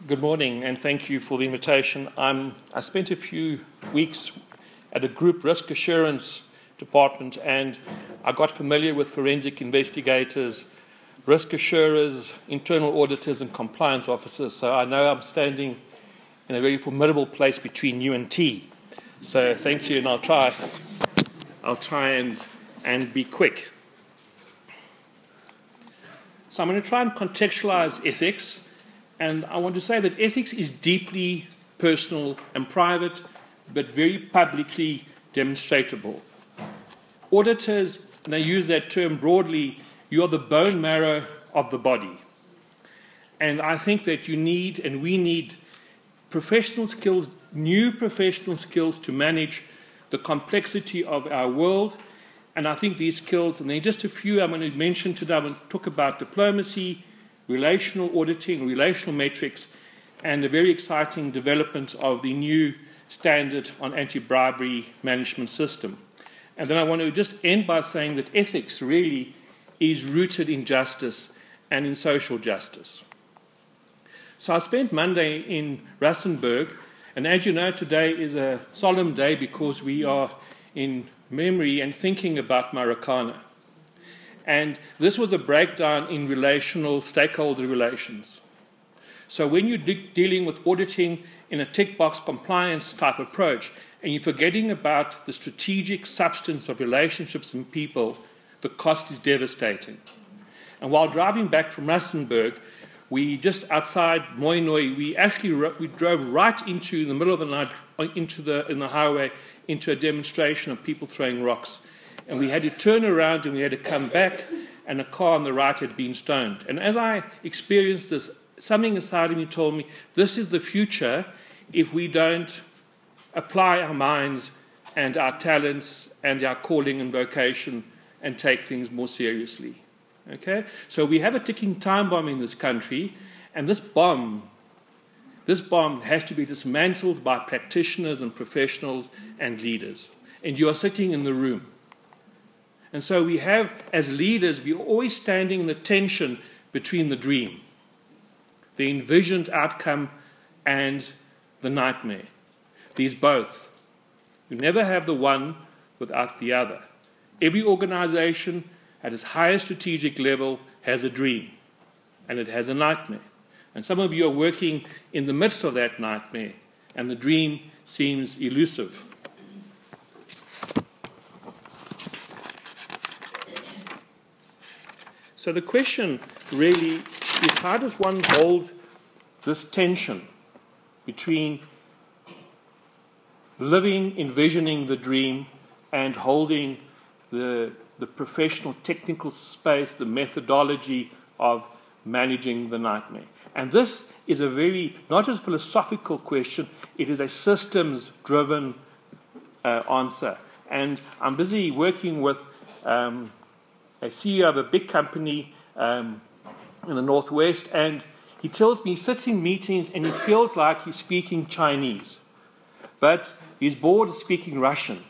Good morning, and thank you for the invitation. I spent a few weeks at a group risk assurance department, and I got familiar with forensic investigators, risk assurers, internal auditors, and compliance officers. So I know I'm standing in a very formidable place between you and tea. So thank you, and I'll try and be quick. So I'm going to try and contextualize ethics. And I want to say that ethics is deeply personal and private, but very publicly demonstratable. Auditors, and I use that term broadly, you are the bone marrow of the body. And I think that you need, and we need, professional skills, new professional skills to manage the complexity of our world. And I think these skills, and there are just a few I'm going to mention today. I'm going to talk about diplomacy, relational auditing, relational metrics, and the very exciting development of the new standard on anti-bribery management system. And then I want to just end by saying that ethics really is rooted in justice and in social justice. So I spent Monday in Rustenburg, and as you know, today is a solemn day because we are in memory and thinking about Marikana. And this was a breakdown in relational stakeholder relations. So when you're dealing with auditing in a tick box compliance type approach, and you're forgetting about the strategic substance of relationships and people, the cost is devastating. And while driving back from Rustenburg, we just outside Mooinooi, we drove right into the middle of the night in the highway into a demonstration of people throwing rocks. And we had to turn around and we had to come back, and a car on the right had been stoned. And as I experienced this, something inside of me told me, this is the future if we don't apply our minds and our talents and our calling and vocation and take things more seriously. Okay? So we have a ticking time bomb in this country, and this bomb has to be dismantled by practitioners and professionals and leaders. And you are sitting in the room. And so we have, as leaders, we're always standing in the tension between the dream, the envisioned outcome, and the nightmare. These both. You never have the one without the other. Every organization at its highest strategic level has a dream, and it has a nightmare. And some of you are working in the midst of that nightmare, and the dream seems elusive. So the question really is, how does one hold this tension between living, envisioning the dream, and holding the professional technical space, the methodology of managing the nightmare? And this is a very, not just philosophical question, it is a systems-driven answer. And I'm busy working with a CEO of a big company in the Northwest, and he tells me he sits in meetings and he feels like he's speaking Chinese, but his board is speaking Russian.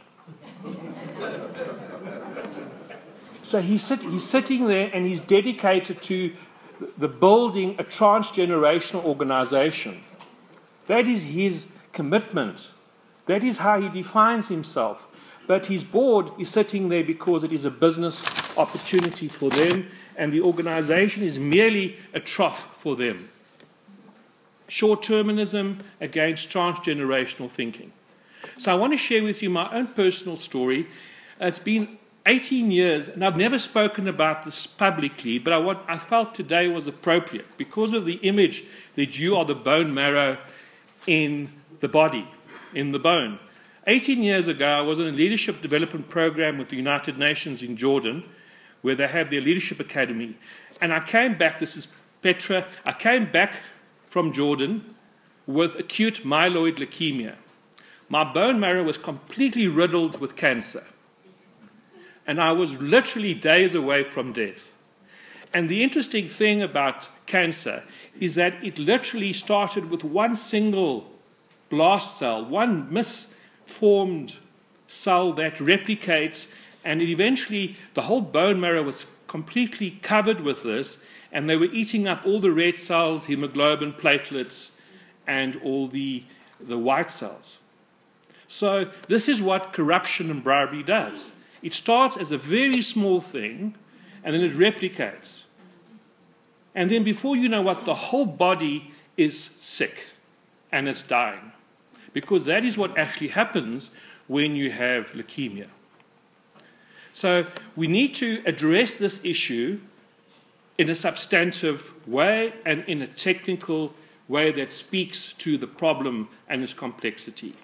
So he's sitting there and he's dedicated to the building a transgenerational organization. That is his commitment. That is how he defines himself. But his board is sitting there because it is a business opportunity for them, and the organization is merely a trough for them. Short-termism against transgenerational thinking. So I want to share with you my own personal story. It's been 18 years, and I've never spoken about this publicly, but I felt today was appropriate because of the image that you are the bone marrow in the body, in the bone. 18 years ago, I was in a leadership development program with the United Nations in Jordan, where they have their leadership academy. And I came back, this is Petra, I came back from Jordan with acute myeloid leukemia. My bone marrow was completely riddled with cancer. And I was literally days away from death. And the interesting thing about cancer is that it literally started with one single blast cell, one misformed cell that replicates, and it eventually, the whole bone marrow was completely covered with this, and they were eating up all the red cells, hemoglobin, platelets, and all the white cells. So this is what corruption and bribery does. It starts as a very small thing, and then it replicates. And then before you know what, the whole body is sick, and it's dying. Because that is what actually happens when you have leukemia. So we need to address this issue in a substantive way and in a technical way that speaks to the problem and its complexity.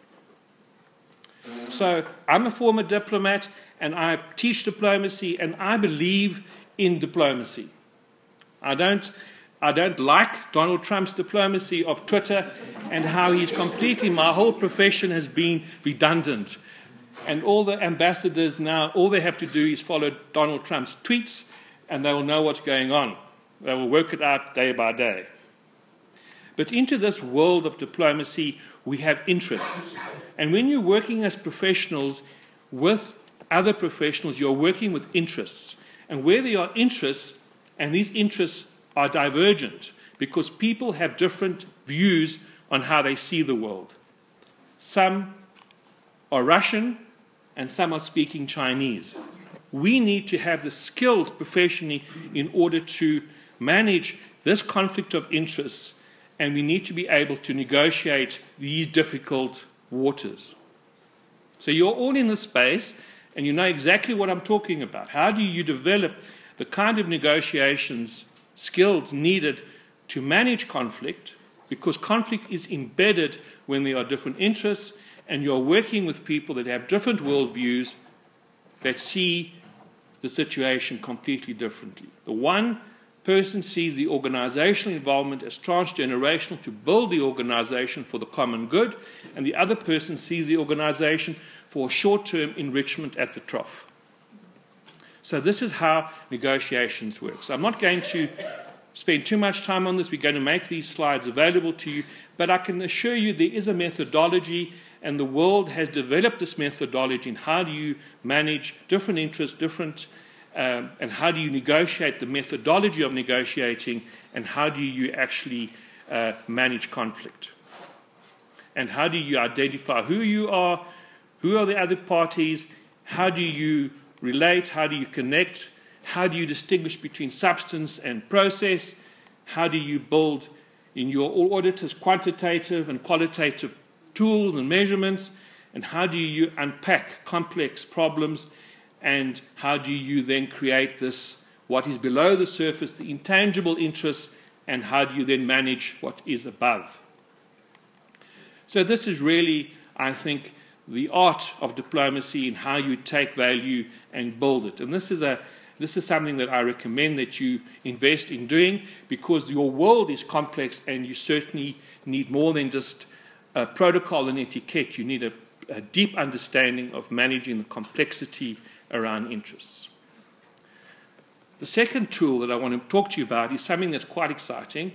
So I'm a former diplomat, and I teach diplomacy, and I believe in diplomacy. I don't like Donald Trump's diplomacy of Twitter and how he's completely, my whole profession has been redundant. And all the ambassadors now, all they have to do is follow Donald Trump's tweets, and they will know what's going on. They will work it out day by day. But into this world of diplomacy, we have interests. And when you're working as professionals with other professionals, you're working with interests. And where there are interests, and these interests are divergent, because people have different views on how they see the world. Some are Russian, and some are speaking Chinese. We need to have the skills professionally in order to manage this conflict of interests, and we need to be able to negotiate these difficult waters. So you're all in this space, and you know exactly what I'm talking about. How do you develop the kind of negotiations skills needed to manage conflict? Because conflict is embedded when there are different interests, and you're working with people that have different worldviews that see the situation completely differently. The one person sees the organizational involvement as transgenerational to build the organization for the common good, and the other person sees the organization for short-term enrichment at the trough. So this is how negotiations work. So I'm not going to spend too much time on this. We're going to make these slides available to you, but I can assure you there is a methodology, and the world has developed this methodology in how do you manage different interests, and how do you negotiate, the methodology of negotiating, and how do you actually manage conflict. And how do you identify who you are, who are the other parties, how do you relate, how do you connect, how do you distinguish between substance and process, how do you build in your all auditors quantitative and qualitative tools and measurements, and how do you unpack complex problems, and how do you then create this, what is below the surface, the intangible interests, and how do you then manage what is above. So this is really, I think, the art of diplomacy and how you take value and build it. And this is something that I recommend that you invest in doing, because your world is complex, and you certainly need more than just a protocol and etiquette. You need a deep understanding of managing the complexity around interests. The second tool that I want to talk to you about is something that's quite exciting.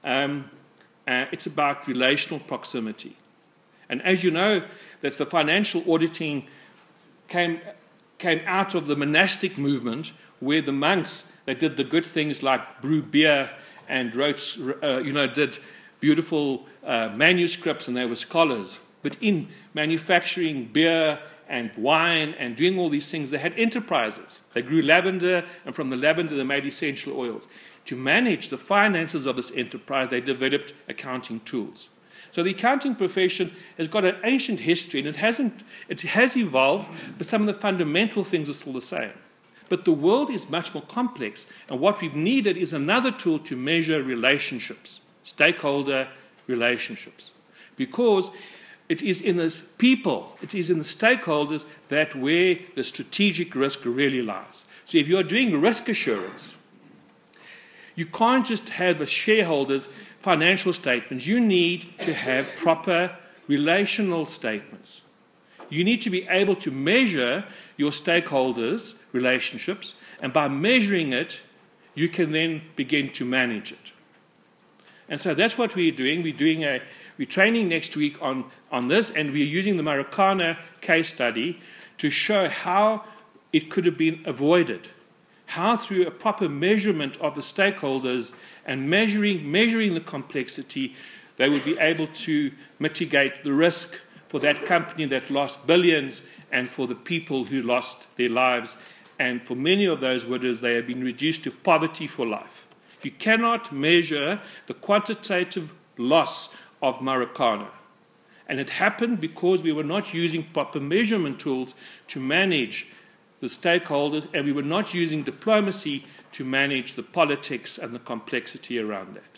It's about relational proximity. And as you know, that the financial auditing came out of the monastic movement, where the monks, they did the good things like brew beer and wrote, did beautiful manuscripts, and they were scholars. But in manufacturing beer and wine and doing all these things, they had enterprises. They grew lavender, and from the lavender they made essential oils. To manage the finances of this enterprise, they developed accounting tools. So the accounting profession has got an ancient history, and it has evolved, but some of the fundamental things are still the same. But the world is much more complex, and what we've needed is another tool to measure relationships, stakeholder relationships. Because it is in the people, it is in the stakeholders that where the strategic risk really lies. So if you're doing risk assurance, you can't just have the shareholders' financial statements. You need to have proper relational statements. You need to be able to measure your stakeholders' relationships, and by measuring it, you can then begin to manage it. And so that's what we're doing. We're training next week on this, and we're using the Marikana case study to show how it could have been avoided. How through a proper measurement of the stakeholders and measuring the complexity, they would be able to mitigate the risk for that company that lost billions and for the people who lost their lives. And for many of those widows, they have been reduced to poverty for life. You cannot measure the quantitative loss of Marikana. And it happened because we were not using proper measurement tools to manage the stakeholders, and we were not using diplomacy to manage the politics and the complexity around that.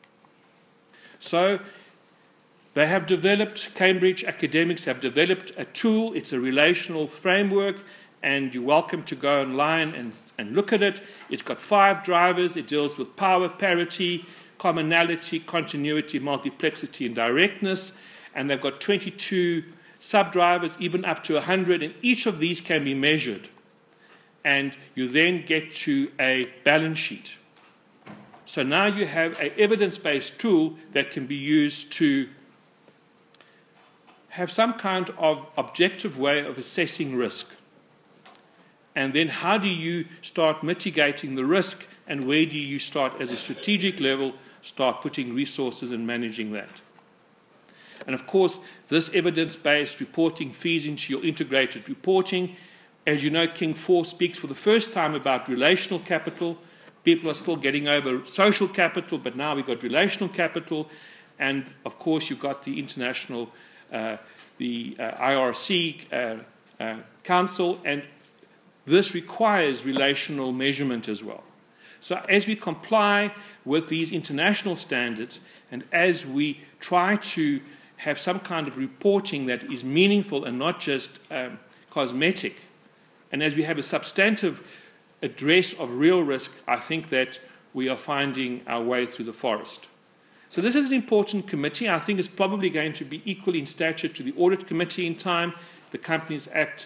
So they have developed, Cambridge academics have developed a tool. It's a relational framework, and you're welcome to go online and look at it. It's got 5 drivers. It deals with power, parity, commonality, continuity, multiplexity, and directness. And they've got 22 sub-drivers, even up to 100, and each of these can be measured. And you then get to a balance sheet. So now you have an evidence-based tool that can be used to have some kind of objective way of assessing risk. And then how do you start mitigating the risk, and where do you start as a strategic level, start putting resources and managing that? And of course, this evidence-based reporting feeds into your integrated reporting. As you know, King IV speaks for the first time about relational capital. People are still getting over social capital, but now we've got relational capital. And of course, you've got the international, the IRC Council, and this requires relational measurement as well. So as we comply with these international standards, and as we try to have some kind of reporting that is meaningful and not just cosmetic, and as we have a substantive address of real risk, I think that we are finding our way through the forest. So this is an important committee. I think it's probably going to be equal in stature to the Audit Committee in time. The Companies Act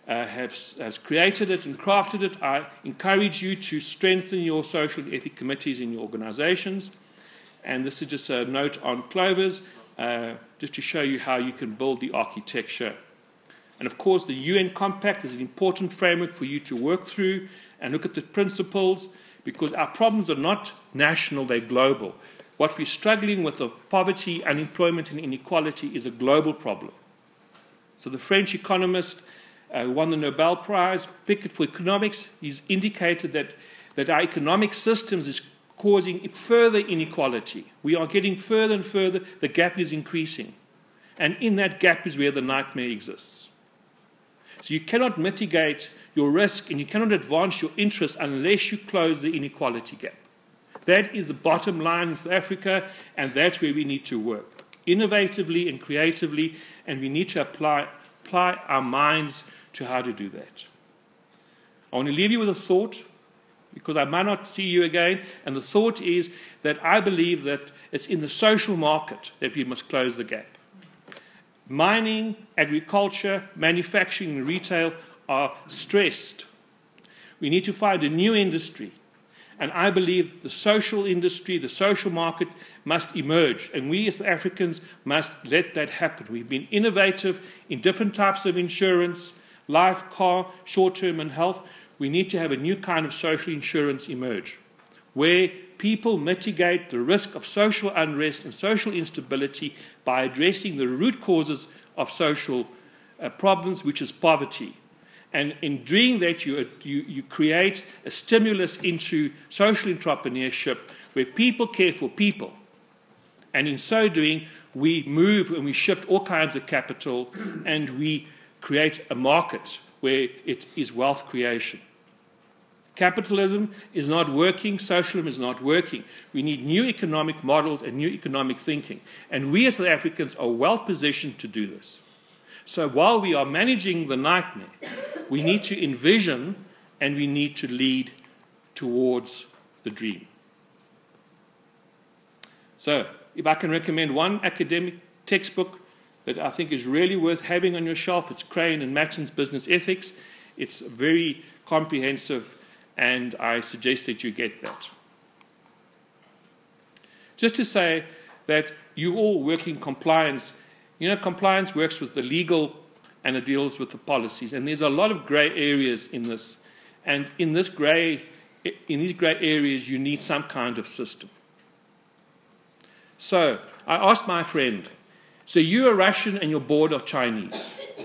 has created it and crafted it. I encourage you to strengthen your social and ethic committees in your organizations. And this is just a note on Clover's, just to show you how you can build the architecture. And of course, the UN Compact is an important framework for you to work through and look at the principles, because our problems are not national, they're global. What we're struggling with of poverty, unemployment, and inequality is a global problem. So the French economist who won the Nobel Prize, Piketty for economics, he's indicated that our economic systems is causing further inequality. We are getting further and further, the gap is increasing. And in that gap is where the nightmare exists. So you cannot mitigate your risk and you cannot advance your interests unless you close the inequality gap. That is the bottom line in South Africa, and that's where we need to work innovatively and creatively, and we need to apply our minds to how to do that. I want to leave you with a thought, because I might not see you again, and the thought is that I believe that it's in the social market that we must close the gap. Mining, agriculture, manufacturing, and retail are stressed. We need to find a new industry. And I believe the social industry, the social market must emerge. And we as Africans must let that happen. We've been innovative in different types of insurance, life, car, short-term, and health. We need to have a new kind of social insurance emerge, where people mitigate the risk of social unrest and social instability by addressing the root causes of social problems, which is poverty. And in doing that, you create a stimulus into social entrepreneurship where people care for people. And in so doing, we move and we shift all kinds of capital, and we create a market where it is wealth creation. Capitalism is not working, socialism is not working. We need new economic models and new economic thinking. And we as South Africans are well positioned to do this. So while we are managing the nightmare, we need to envision and we need to lead towards the dream. So if I can recommend one academic textbook that I think is really worth having on your shelf, it's Crane and Matten's Business Ethics. It's very comprehensive, and I suggest that you get that. Just to say that you all work in compliance. You know, compliance works with the legal and it deals with the policies. And there's a lot of grey areas in this. And in these grey areas, you need some kind of system. So I asked my friend, so you're a Russian and your board are Chinese.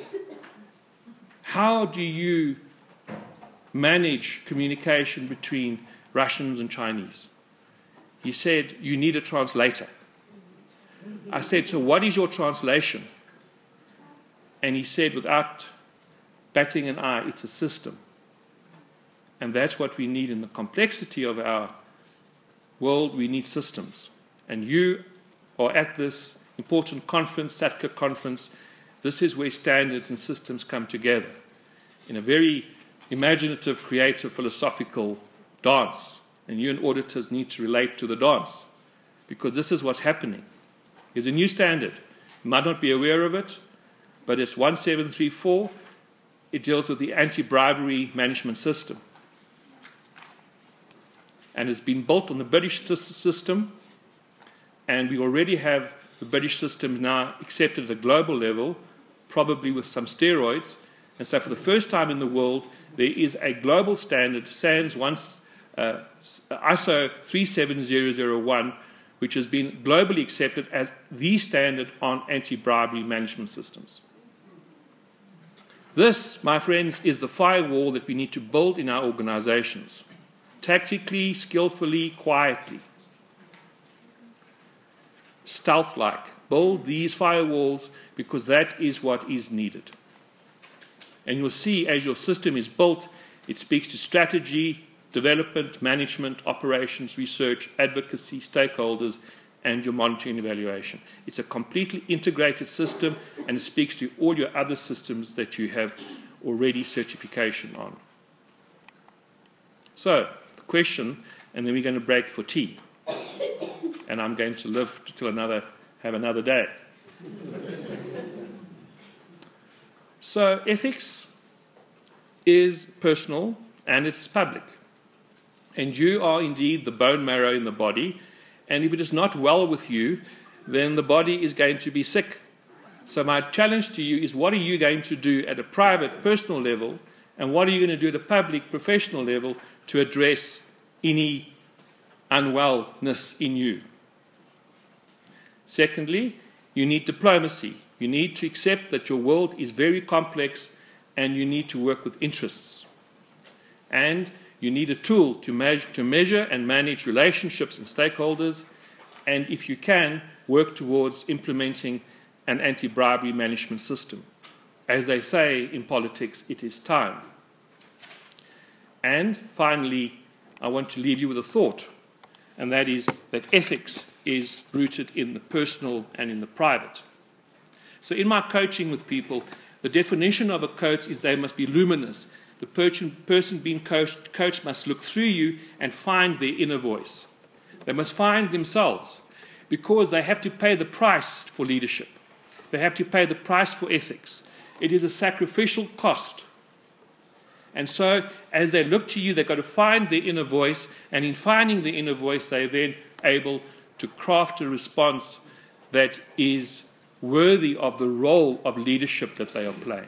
How do you manage communication between Russians and Chinese? He said, you need a translator. I said, so what is your translation? And he said, without batting an eye, it's a system. And that's what we need in the complexity of our world. We need systems. And you are at this important conference, SATCA conference. This is where standards and systems come together in a very imaginative, creative, philosophical dance. And you and auditors need to relate to the dance, because this is what's happening. There's a new standard. You might not be aware of it, but it's 1734. It deals with the anti-bribery management system. And it's been built on the British system, and we already have the British system now accepted at a global level, probably with some steroids. And so for the first time in the world, there is a global standard, SANS ISO 37001, which has been globally accepted as the standard on anti-bribery management systems. This, my friends, is the firewall that we need to build in our organizations, tactically, skillfully, quietly, stealth-like. Build these firewalls, because that is what is needed. And you'll see, as your system is built, it speaks to strategy, development, management, operations, research, advocacy, stakeholders, and your monitoring and evaluation. It's a completely integrated system, and it speaks to all your other systems that you have already certification on. So, the question, and then we're going to break for tea. And I'm going to live till have another day. So, ethics is personal and it's public. And you are indeed the bone marrow in the body. And if it is not well with you, then the body is going to be sick. So my challenge to you is, what are you going to do at a private, personal level, and what are you going to do at a public, professional level to address any unwellness in you? Secondly, you need diplomacy. You need to accept that your world is very complex and you need to work with interests. And you need a tool to measure and manage relationships and stakeholders, and if you can, work towards implementing an anti-bribery management system. As they say in politics, it is time. And finally, I want to leave you with a thought, and that is that ethics is rooted in the personal and in the private. So in my coaching with people, the definition of a coach is they must be luminous. The person being coached must look through you and find their inner voice. They must find themselves, because they have to pay the price for leadership. They have to pay the price for ethics. It is a sacrificial cost. And so, as they look to you, they've got to find their inner voice, and in finding the inner voice, they're then able to craft a response that is worthy of the role of leadership that they are playing.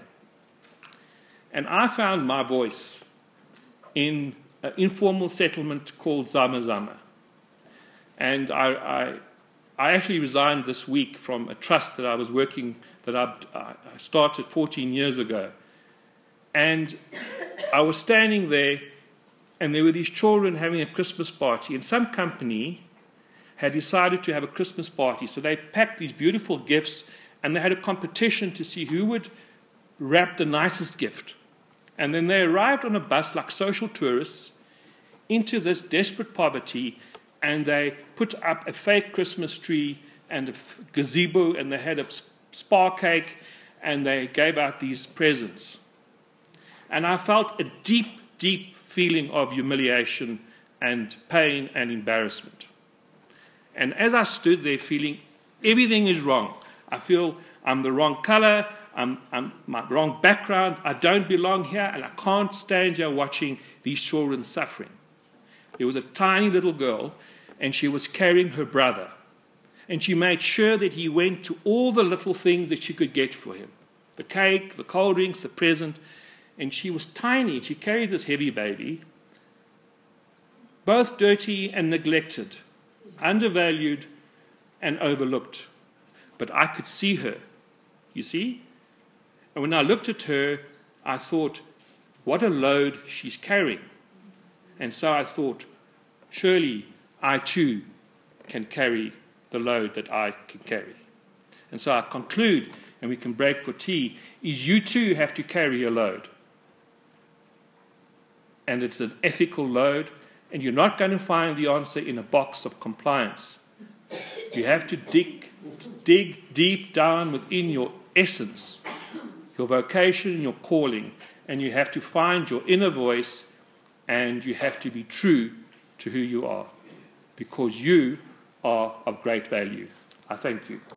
And I found my voice in an informal settlement called Zama Zama. And I actually resigned this week from a trust that I was working, that I started 14 years ago. And I was standing there, and there were these children having a Christmas party, and some company had decided to have a Christmas party. So they packed these beautiful gifts, and they had a competition to see who would wrap the nicest gift. And then they arrived on a bus like social tourists into this desperate poverty, and they put up a fake Christmas tree and a gazebo, and they had a spa cake, and they gave out these presents. And I felt a deep, deep feeling of humiliation and pain and embarrassment. And as I stood there feeling everything is wrong, I feel I'm the wrong color, I'm my wrong background, I don't belong here, and I can't stand here watching these children suffering. There was a tiny little girl, and she was carrying her brother. And she made sure that he went to all the little things that she could get for him. The cake, the cold drinks, the present. And she was tiny, and she carried this heavy baby, both dirty and neglected, undervalued, and overlooked. But I could see her, you see? And when I looked at her, I thought, what a load she's carrying. And so I thought, surely I too can carry the load that I can carry. And so I conclude, and we can break for tea, is you too have to carry a load. And it's an ethical load, and you're not going to find the answer in a box of compliance. You have to dig deep down within your essence, your vocation, your calling, and you have to find your inner voice, and you have to be true to who you are, because you are of great value. I thank you.